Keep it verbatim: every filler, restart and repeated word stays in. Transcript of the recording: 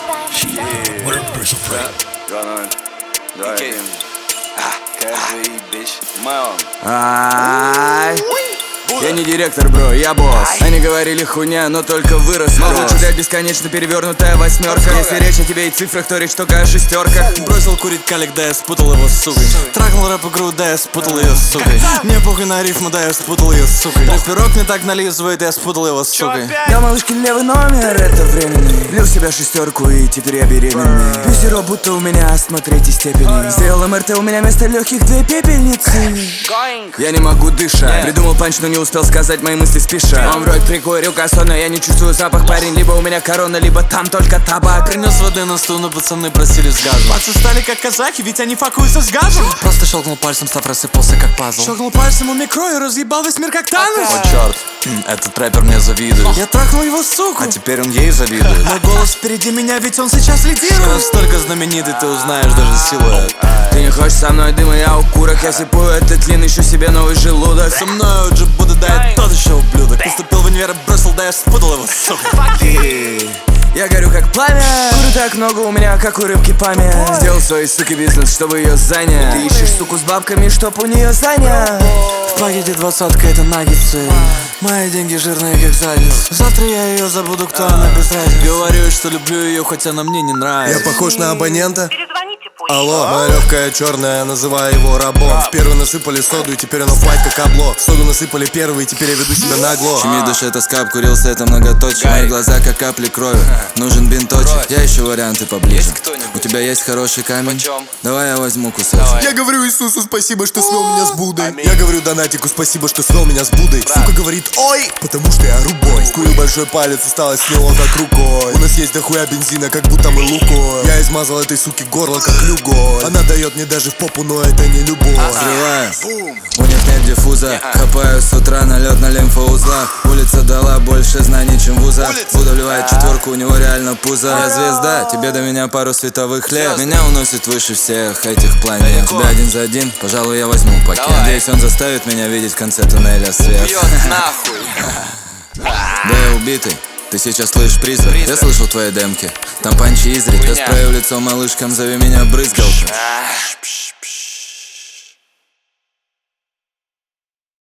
Ай, я не директор, бро, я босс. Они говорили хуйня, но только вырос. Может, у тебя бесконечно перевернутая восьмерка. Если речь о тебе и цифрах, то речь только о шестерках. Бросил курить калик, да я спутал его с сукой. Трахнул рэп-игру, да я спутал ее с сукой. Мне похуй на рифму, да я спутал ее с сукой. Рэперок не так нализывает, я спутал его с сукой. Дал малышке левый номер, это временный. Влил в себя шестерку и теперь я беременный. Пью сироп, будто у меня астма третьей степени. Сделал эм эр тэ, у меня вместо легких две пепельницы. Я не могу дышать. Придумал панч, но не успел сказать, мои мысли спеша. Он вроде прикурил косо, но я не чувствую запах. Парень, либо у меня корона, либо там только табак. Принес воды на стул, но пацаны просили с газом. Пацы стали как казаки, ведь они факуются с газом. Просто щелкнул пальцем, став рассыпался как пазл. Щелкнул пальцем у микро и разъебал весь мир как Танос. О черт, этот рэпер мне завидует. Я трахнул его суку, а теперь он ей завидует. Но голос впереди меня, ведь он сейчас лидирует. Настолько знаменитый, ты узнаешь даже силуэт. Ты не хочешь со мной дыма, я укурок. Я сипую этот тлин, ищу себе новый желудок. Со мной уже Будда, да я тот еще ублюдок. Поступил в универ и бросил, да я спутал его, сука. Я горю как пламя. Курю так много у меня, как у рыбки память. Сделал свой, суки, бизнес, чтобы ее занять. Ты ищешь суку с бабками, чтоб у нее занять. В пакете двадцатка, это наггетсы. Мои деньги жирные, как задница. Завтра я ее забуду, кто она без разницы. Говорю, что люблю ее, хотя она мне не нравится. Я похож на абонента? Алло, моя легкая черная, называю его рабом. В первый насыпали соду, и теперь оно флайт как обло. В соду насыпали первый, и теперь я веду себя нагло. Щемит душе тоска, обкурился, это многоточие. Мои глаза как капли крови, нужен бинточек. Я ищу варианты поближе. У тебя есть хороший камень? Давай я возьму кусочек. Я говорю Иисусу спасибо, что свел меня с Буддой. Я говорю Донатику спасибо, что свел меня с Буддой. Сука говорит ой, потому что я рубой. Скурил большой палец, осталось с него как рукой. У нас есть дохуя бензина, как будто мы лукой. Я измазал этой суке горло, как люгой. Она дает мне даже в попу, но это не любовь. Взрываю, у них нет диффуза. Хапаю с утра налет на лимфоузлах. Улица дала больше знаний, чем вуза. Буду вливать четверку, у него реально пузо. Я звезда, тебе до меня пару световых лет. Меня уносит выше всех этих планет. Тебя один за один, пожалуй, я возьму пакет. Надеюсь, он заставит меня видеть в конце туннеля свет. Да я убитый. Ты сейчас слышишь призрак? призрак Я слышал твои демки. Там панчи изрик. Я спрею лицо малышкам, зови меня брызгалка.